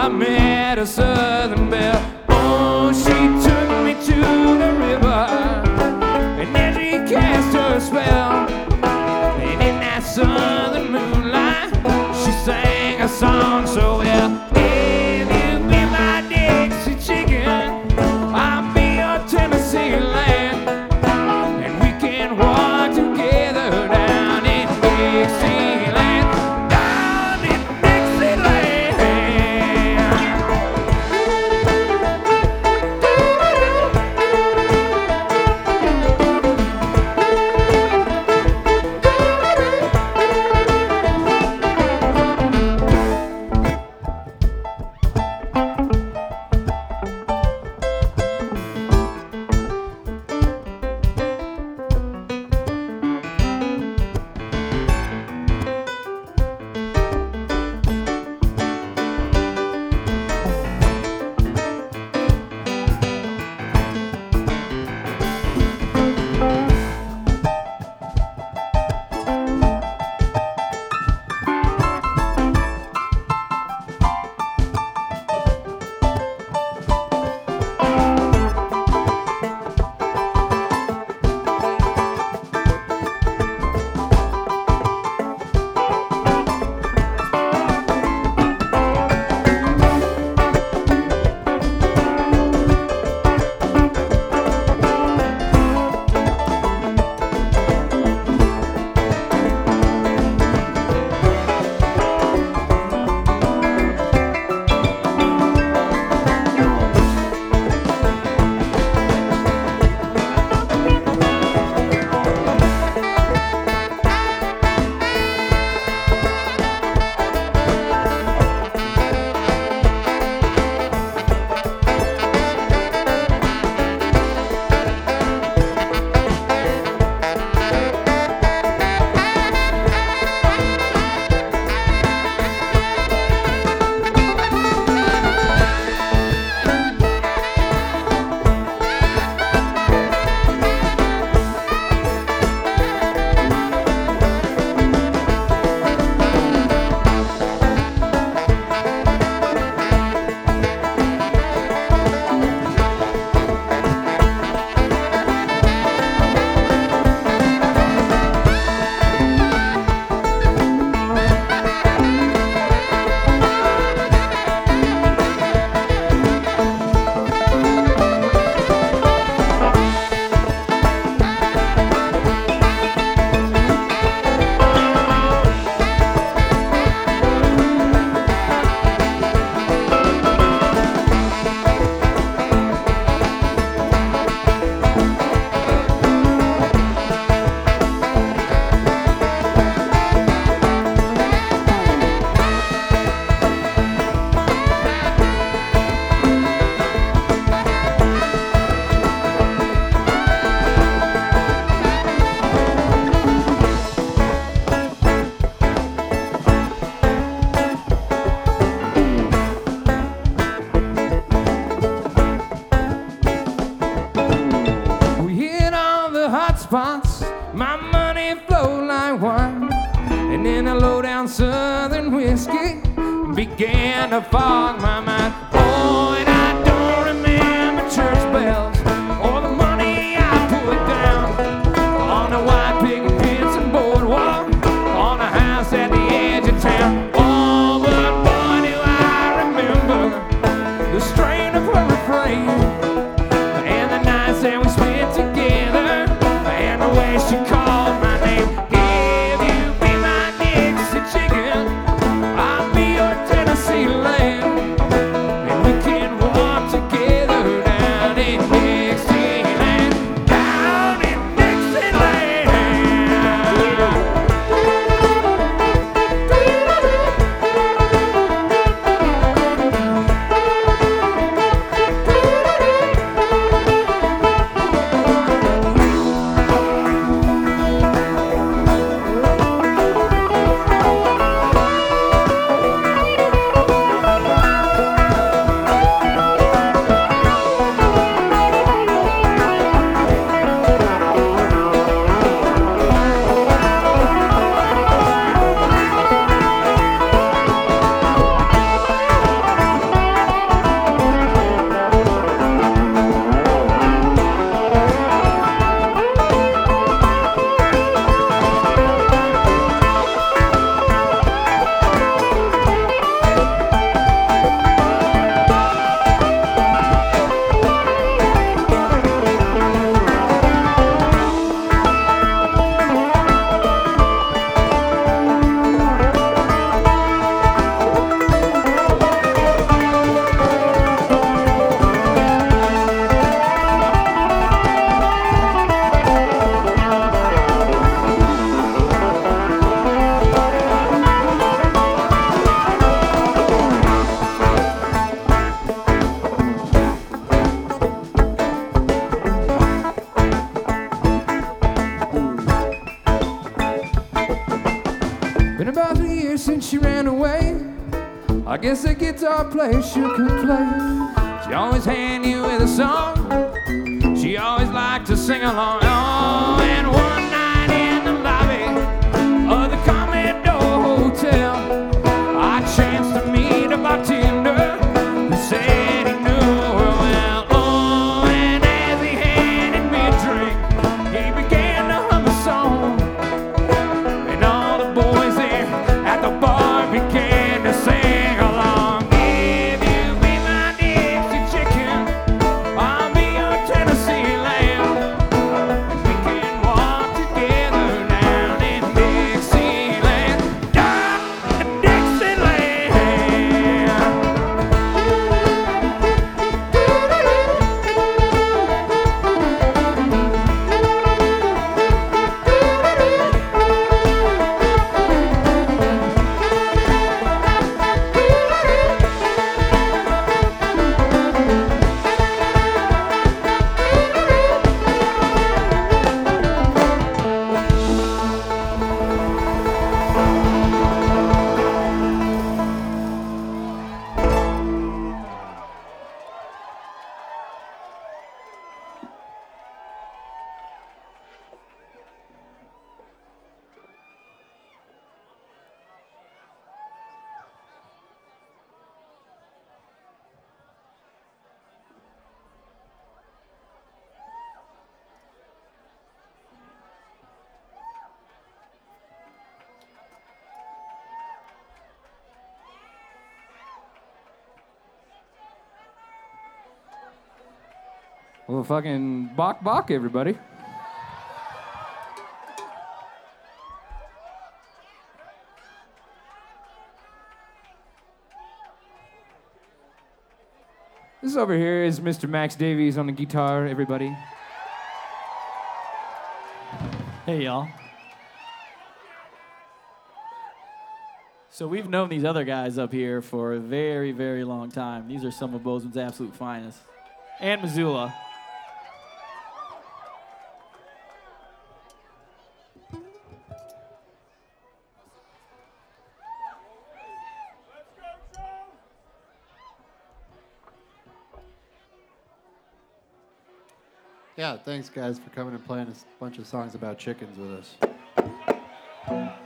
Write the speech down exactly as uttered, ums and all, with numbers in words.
I met a Southern belle. Oh, she took me to the river, and then she cast her spell. And in that southern moonlight, she sang a song so well. If you be my Dixie chicken, I'll be your Tennessee land, and we can walk together down in Dixieland, down in Dixieland. Spots, my money flowed like wine, and then a low-down southern whiskey began to fog my mind. Oh, and I don't remember church bells or the money I put down on the white picket fence and boardwalk, on a house at the edge of town. Oh, but boy, do I remember the strain of her refrain and the nights that we spent together, and the way she called my name. If you be my Dixie chicken, I'll be your Tennessee land, Been about three years since she ran away. I guess the guitar player sure could play. She always hand you with a song. She always liked to sing along. Oh, and one night in the lobby of the Commodore Hotel, I chanced to meet a bartender who said he knew her well. Oh, and as he handed me a drink, he began to hum a song. And all the boys there at the bar began to sing along. If you be my Dixie chicken, I'll be your Tennessee lamb. We can walk together down in Dixieland, down in Dixieland. Well, fucking bok bok, everybody. This over here is Mister Max Davies on the guitar, everybody. Hey, y'all. So we've known these other guys up here for a very, very long time. These are some of Bozeman's absolute finest. And Missoula. Yeah, thanks guys for coming and playing a bunch of songs about chickens with us.